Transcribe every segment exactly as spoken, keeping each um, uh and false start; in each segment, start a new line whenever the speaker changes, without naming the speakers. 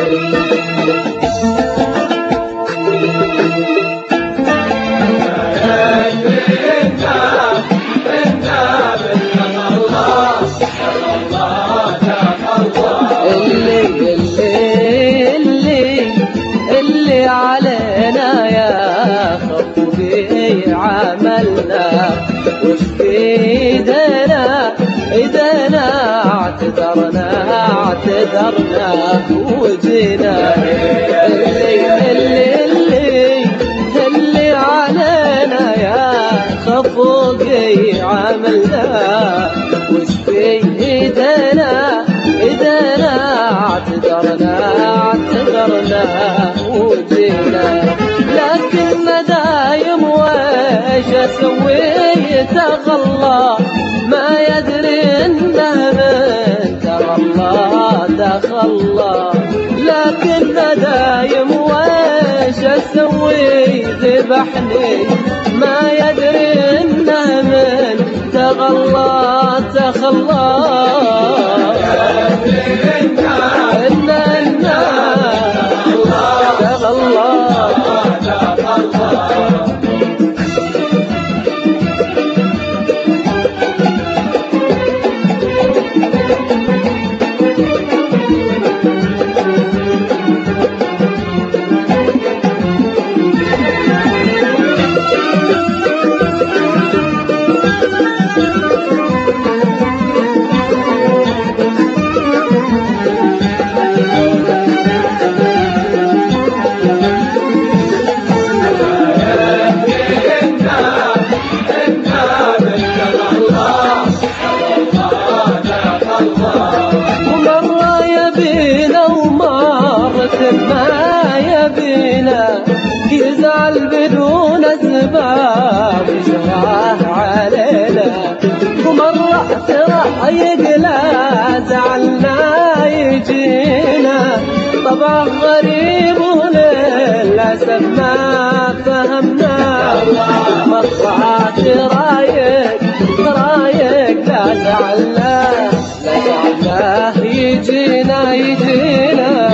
وش بيدنا ايدنا اعتذرنا اعتذرنا وجينا اللي اللي اللي اللي علينا يا خفوقي عملنا وش بيدنا ايدنا اعتذرنا اعتذرنا وجينا لكن مدايم ويش اسوي تغلى ما يدري انه من تغلى تخلى لكن دايم ويش اسوي ذبحني ما يدري انه من تغلى تخلى ما يبينا يزعل بدون اسباب يشرح علينا ومرة راح يقلى زعلنا يجينا طبع غريب وللأسف ما فهمنا مرات رايق رايق لا زعلنا لا زعلنا يجينا يجينا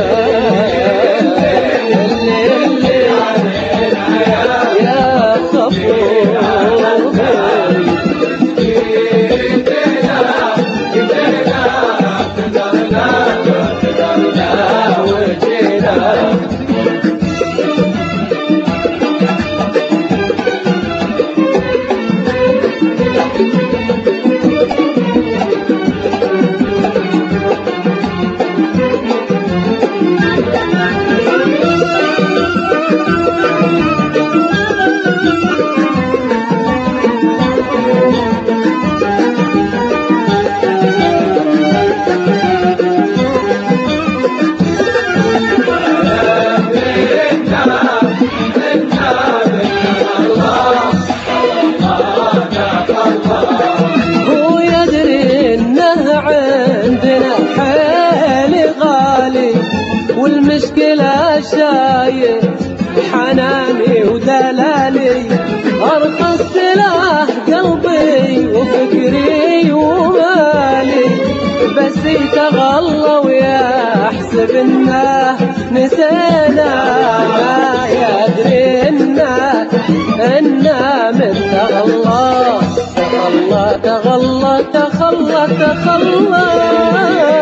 والمشكلة شايف حناني ودلالي أرخص له قلبي وفكري ومالي بس يتغلى ويحسب إنه نسينا ما يدري إنه إنه من تغلى تغلى تغلى تخلى تخلى